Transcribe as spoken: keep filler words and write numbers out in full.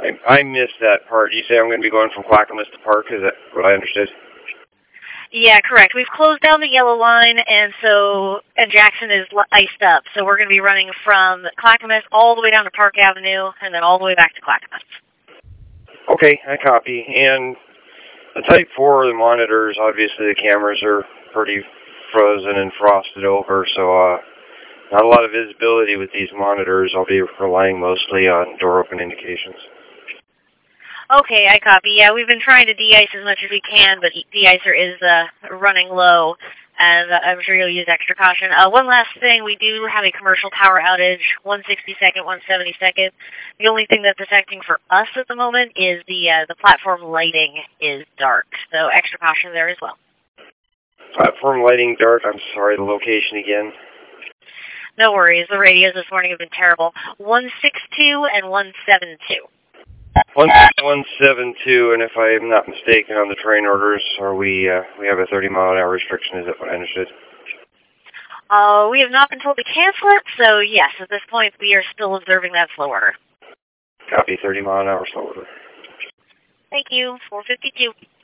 I, I missed that part. You say I'm going to be going from Clackamas to Park? Is that what I understood? Yeah, correct. We've closed down the yellow line, and so and Jackson is iced up. So we're going to be running from Clackamas all the way down to Park Avenue, and then all the way back to Clackamas. Okay, I copy. And the Type four, the monitors, obviously the cameras are pretty frozen and frosted over, so uh, not a lot of visibility with these monitors. I'll be relying mostly on door open indications. Okay, I copy. Yeah, we've been trying to de-ice as much as we can, but de-icer is uh, running low, and uh, I'm sure you'll use extra caution. Uh, one last thing, we do have a commercial power outage, one sixty-second, one seventy-second. The only thing that's affecting for us at the moment is the uh, the platform lighting is dark, so extra caution there as well. Platform lighting dark. I'm sorry, the location again. No worries. The radios this morning have been terrible. one sixty-two and one seventy-two. one one seven two, and if I am not mistaken on the train orders, are we uh, we have a thirty mile an hour restriction, is that what I understood? Uh, we have not been told to cancel it, so yes, at this point we are still observing that slow order. Copy, thirty mile an hour slow order. Thank you, four fifty-two.